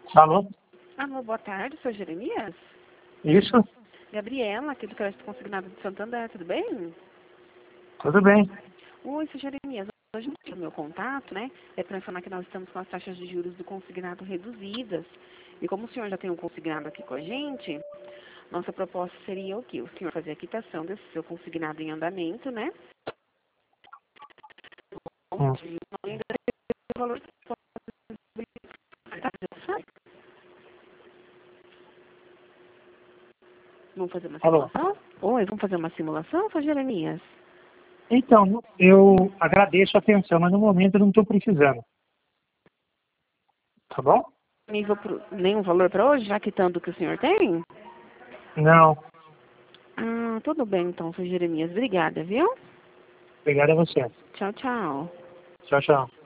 Alô? Alô, boa tarde, sou Jeremias? Isso? Gabriela, aqui do Crédito Consignado de Santander, tudo bem? Tudo bem. Oi, sou Jeremias. Hoje o meu contato, né, é para informar que nós estamos com as taxas de juros do consignado reduzidas. E como o senhor já tem um consignado aqui com a gente, nossa proposta seria o quê? O senhor fazer a quitação desse seu consignado em andamento, né? Hum. Ainda o valor Vamos fazer uma Alô? simulação? Oi, vamos fazer uma simulação, sou Jeremias? Então, eu agradeço a atenção, mas no momento eu não estou precisando. Tá bom? Nenhum valor para hoje, já quitando o que o senhor tem? Não. Ah, tudo bem então, sou Jeremias. Obrigada, viu? Obrigado a você. Tchau, tchau. Tchau, tchau.